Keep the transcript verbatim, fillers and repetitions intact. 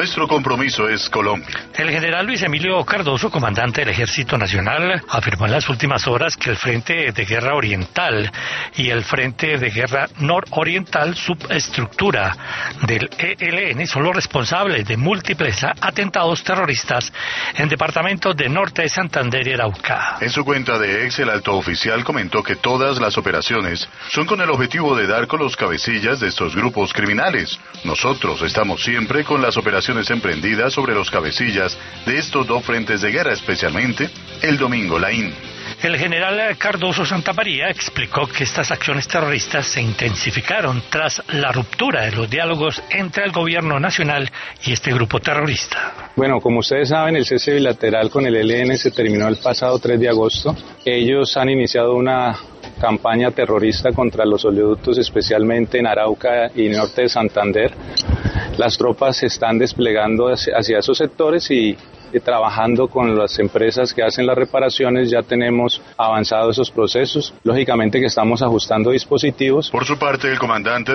Nuestro compromiso es Colombia. El general Luis Emilio Cardoso, comandante del Ejército Nacional, afirmó en las últimas horas que el Frente de Guerra Oriental y el Frente de Guerra Nororiental, subestructura del E L N, son los responsables de múltiples atentados terroristas en departamentos de Norte de Santander y Arauca. En su cuenta de Ex, el alto oficial comentó que todas las operaciones son con el objetivo de dar con los cabecillas de estos grupos criminales. Nosotros estamos siempre con las operaciones emprendidas sobre los cabecillas de estos dos frentes de guerra, especialmente el Domingo Laín. El general Cardoso Santamaría explicó que estas acciones terroristas se intensificaron tras la ruptura de los diálogos entre el gobierno nacional y este grupo terrorista. Bueno, como ustedes saben, el cese bilateral con el E L N se terminó el pasado tres de agosto. Ellos han iniciado una campaña terrorista contra los oleoductos, especialmente en Arauca y norte de Santander. Las tropas se están desplegando hacia, hacia esos sectores y y trabajando con las empresas que hacen las reparaciones. Ya tenemos avanzado esos procesos. Lógicamente que estamos ajustando dispositivos. Por su parte, el comandante